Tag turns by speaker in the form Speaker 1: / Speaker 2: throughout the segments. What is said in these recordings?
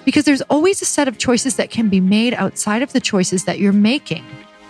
Speaker 1: because there's always a set of choices that can be made outside of the choices that you're making.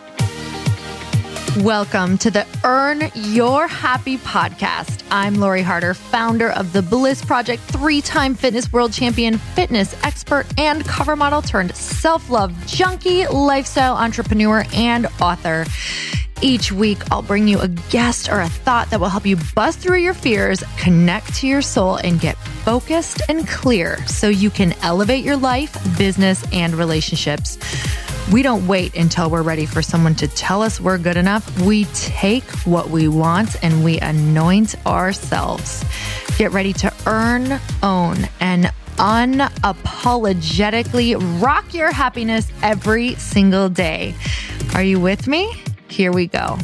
Speaker 1: Welcome to the Earn Your Happy podcast. I'm Lori Harder, founder of The Bliss Project, 3-time fitness world champion, fitness expert, and cover model turned self-love junkie, lifestyle entrepreneur, and author. Each week, I'll bring you a guest or a thought that will help you bust through your fears, connect to your soul, and get focused and clear so you can elevate your life, business, and relationships. We don't wait until we're ready for someone to tell us we're good enough. We take what we want and we anoint ourselves. Get ready to earn, own, and unapologetically rock your happiness every single day. Are you with me? Here we go.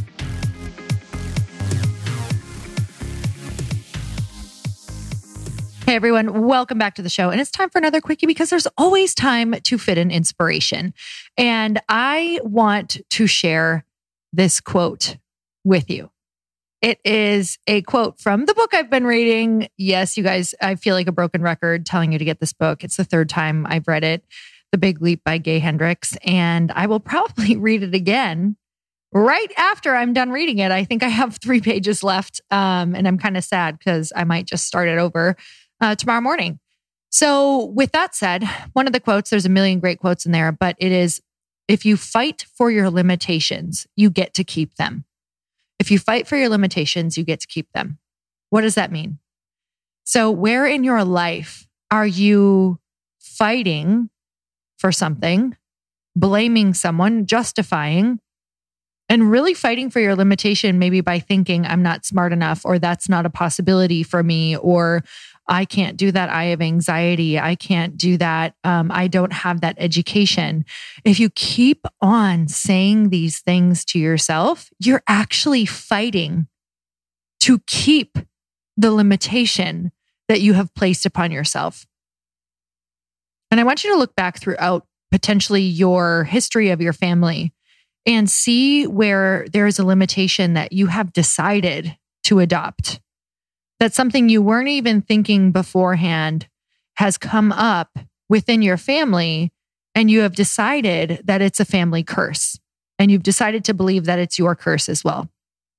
Speaker 1: Hey everyone, welcome back to the show. And it's time for another quickie because there's always time to fit in inspiration. And I want to share this quote with you. It is a quote from the book I've been reading. Yes, you guys, I feel like a broken record telling you to get this book. It's the third time I've read it, The Big Leap by Gay Hendricks. And I will probably read it again right after I'm done reading it. I think I have 3 pages left. And I'm kind of sad because I might just start it over tomorrow morning. So with that said, one of the quotes, there's a million great quotes in there, but it is, if you fight for your limitations, you get to keep them. If you fight for your limitations, you get to keep them. What does that mean? So where in your life are you fighting for something, blaming someone, justifying, and really fighting for your limitation, maybe by thinking I'm not smart enough, or that's not a possibility for me, or I can't do that. I have anxiety. I can't do that. I don't have that education. If you keep on saying these things to yourself, you're actually fighting to keep the limitation that you have placed upon yourself. And I want you to look back throughout potentially your history of your family and see where there is a limitation that you have decided to adopt. That something you weren't even thinking beforehand has come up within your family, and you have decided that it's a family curse. And you've decided to believe that it's your curse as well.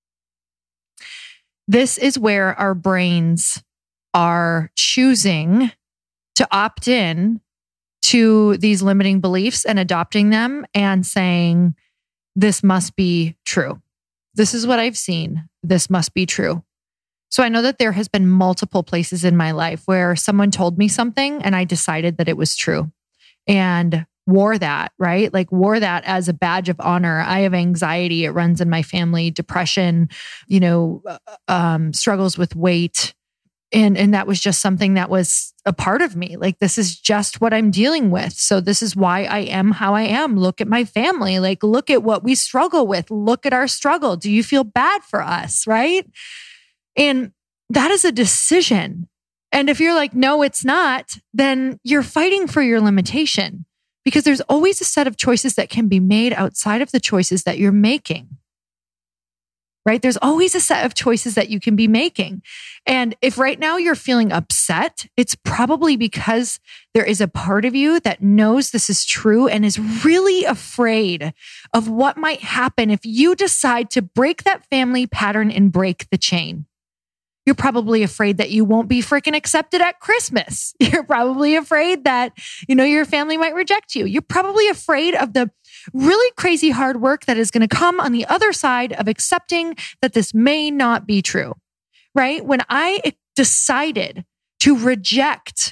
Speaker 1: This is where our brains are choosing to opt in to these limiting beliefs and adopting them and saying, this must be true. This is what I've seen. This must be true. So I know that there has been multiple places in my life where someone told me something and I decided that it was true and wore that, right? Like wore that as a badge of honor. I have anxiety. It runs in my family, depression, struggles with weight. And that was just something that was a part of me. Like, this is just what I'm dealing with. So this is why I am how I am. Look at my family. Like, look at what we struggle with. Look at our struggle. Do you feel bad for us? Right? And that is a decision. And if you're like, no, it's not, then you're fighting for your limitation, because there's always a set of choices that can be made outside of the choices that you're making. Right? There's always a set of choices that you can be making. And if right now you're feeling upset, it's probably because there is a part of you that knows this is true and is really afraid of what might happen if you decide to break that family pattern and break the chain. You're probably afraid that you won't be freaking accepted at Christmas. You're probably afraid that, your family might reject you. You're probably afraid of the really crazy hard work that is going to come on the other side of accepting that this may not be true, right? When I decided to reject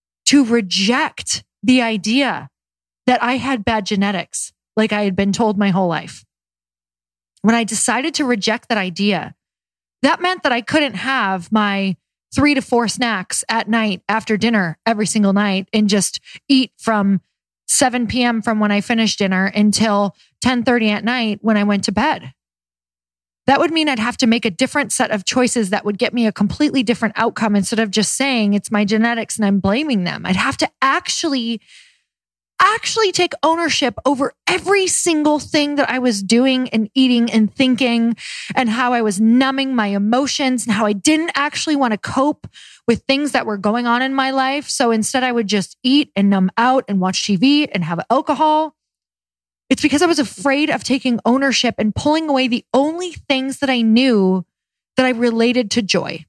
Speaker 1: the idea that I had bad genetics, like I had been told my whole life, when I decided to reject that idea, that meant that I couldn't have my 3 to 4 snacks at night after dinner every single night and just eat from 7 p.m. from when I finished dinner until 10:30 at night when I went to bed. That would mean I'd have to make a different set of choices that would get me a completely different outcome instead of just saying it's my genetics and I'm blaming them. I'd have to actually take ownership over every single thing that I was doing and eating and thinking, and how I was numbing my emotions and how I didn't actually want to cope with things that were going on in my life. So instead I would just eat and numb out and watch TV and have alcohol. It's because I was afraid of taking ownership and pulling away the only things that I knew that I related to joy.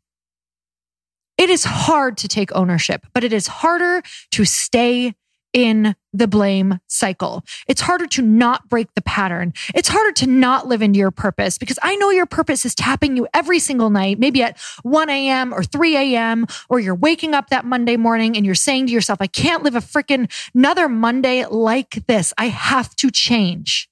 Speaker 1: It is hard to take ownership, but it is harder to stay in the blame cycle. It's harder to not break the pattern. It's harder to not live into your purpose, because I know your purpose is tapping you every single night, maybe at 1 a.m. or 3 a.m., or you're waking up that Monday morning and you're saying to yourself, I can't live a freaking another Monday like this. I have to change.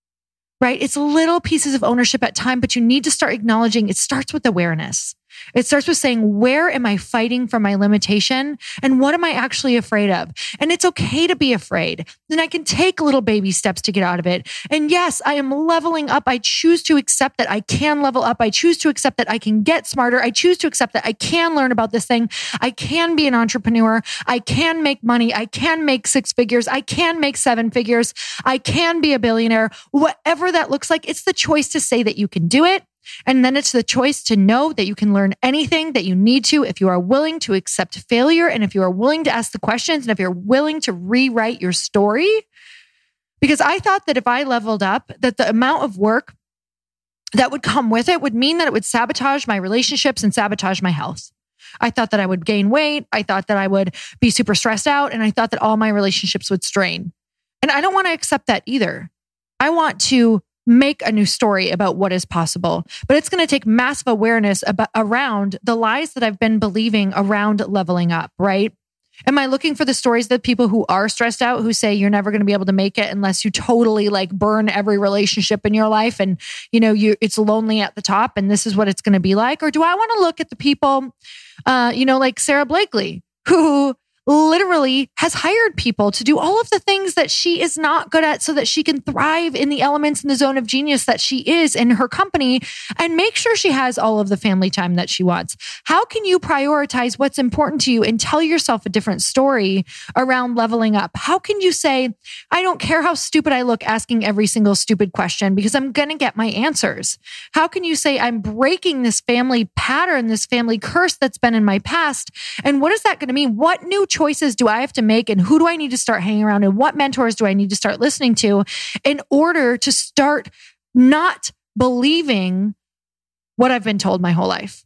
Speaker 1: Right? It's little pieces of ownership at time, but you need to start acknowledging. It starts with awareness. It starts with saying, where am I fighting for my limitation? And what am I actually afraid of? And it's okay to be afraid. Then I can take little baby steps to get out of it. And yes, I am leveling up. I choose to accept that I can level up. I choose to accept that I can get smarter. I choose to accept that I can learn about this thing. I can be an entrepreneur. I can make money. I can make 6 figures. I can make 7 figures. I can be a billionaire. Whatever that looks like, it's the choice to say that you can do it. And then it's the choice to know that you can learn anything that you need to if you are willing to accept failure, and if you are willing to ask the questions, and if you're willing to rewrite your story. Because I thought that if I leveled up, that the amount of work that would come with it would mean that it would sabotage my relationships and sabotage my health. I thought that I would gain weight. I thought that I would be super stressed out. And I thought that all my relationships would strain. And I don't want to accept that either. I want to make a new story about what is possible, but it's going to take massive awareness around the lies that I've been believing around leveling up, right? Am I looking for the stories that people who are stressed out, who say you're never going to be able to make it unless you totally like burn every relationship in your life, and it's lonely at the top and this is what it's going to be like? Or do I want to look at the people, like Sarah Blakely, who literally has hired people to do all of the things that she is not good at so that she can thrive in the elements in the zone of genius that she is in her company, and make sure she has all of the family time that she wants? How can you prioritize what's important to you and tell yourself a different story around leveling up? How can you say, I don't care how stupid I look asking every single stupid question because I'm going to get my answers? How can you say, I'm breaking this family pattern, this family curse that's been in my past? And what is that going to mean? What new choices do I have to make, and who do I need to start hanging around, and what mentors do I need to start listening to in order to start not believing what I've been told my whole life?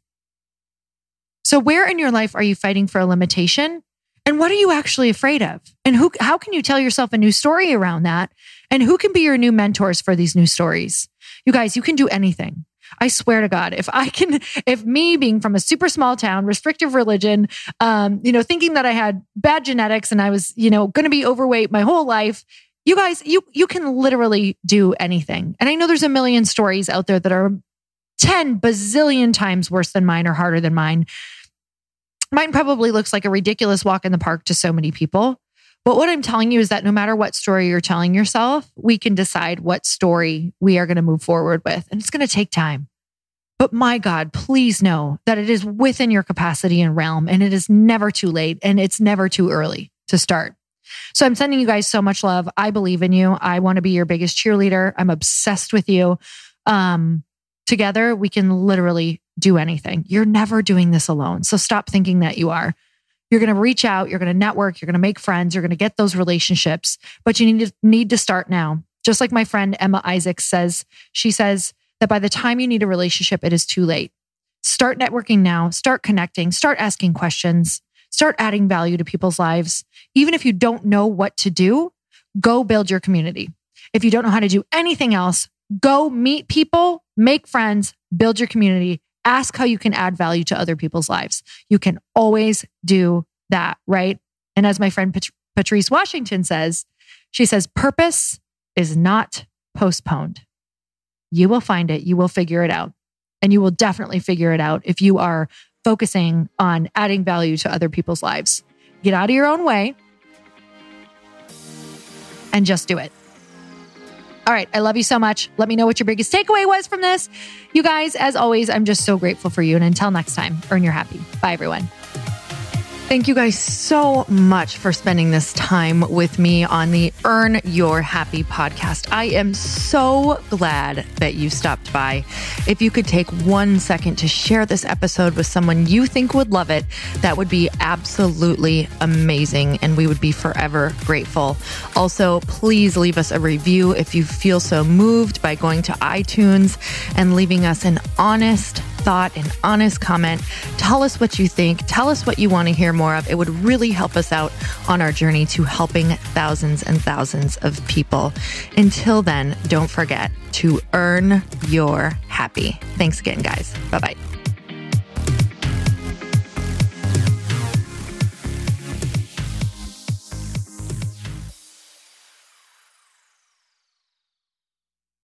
Speaker 1: So where in your life are you fighting for a limitation? And what are you actually afraid of? And how can you tell yourself a new story around that? And who can be your new mentors for these new stories? You guys, you can do anything. I swear to God, if me being from a super small town, restrictive religion, thinking that I had bad genetics and I was, going to be overweight my whole life, you guys, you can literally do anything. And I know there's a million stories out there that are 10 bazillion times worse than mine or harder than mine. Mine probably looks like a ridiculous walk in the park to so many people. But what I'm telling you is that no matter what story you're telling yourself, we can decide what story we are going to move forward with. And it's going to take time. But my God, please know that it is within your capacity and realm, and it is never too late, and it's never too early to start. So I'm sending you guys so much love. I believe in you. I want to be your biggest cheerleader. I'm obsessed with you. Together, we can literally do anything. You're never doing this alone. So stop thinking that you are. You're going to reach out, you're going to network, you're going to make friends, you're going to get those relationships, but you need to start now. Just like my friend Emma Isaacs says, she says that by the time you need a relationship, it is too late. Start networking now, start connecting, start asking questions, start adding value to people's lives. Even if you don't know what to do, go build your community. If you don't know how to do anything else, go meet people, make friends, build your community. Ask how you can add value to other people's lives. You can always do that, right? And as my friend Patrice Washington says, she says, purpose is not postponed. You will find it. You will figure it out. And you will definitely figure it out if you are focusing on adding value to other people's lives. Get out of your own way and just do it. All right. I love you so much. Let me know what your biggest takeaway was from this. You guys, as always, I'm just so grateful for you. And until next time, earn your happy. Bye, everyone. Thank you guys so much for spending this time with me on the Earn Your Happy podcast. I am so glad that you stopped by. If you could take 1 second to share this episode with someone you think would love it, that would be absolutely amazing, and we would be forever grateful. Also, please leave us a review if you feel so moved by going to iTunes and leaving us an honest thought, an honest comment. Tell us what you think. Tell us what you want to hear more of. It would really help us out on our journey to helping thousands and thousands of people. Until then, don't forget to earn your happy. Thanks again, guys. Bye-bye.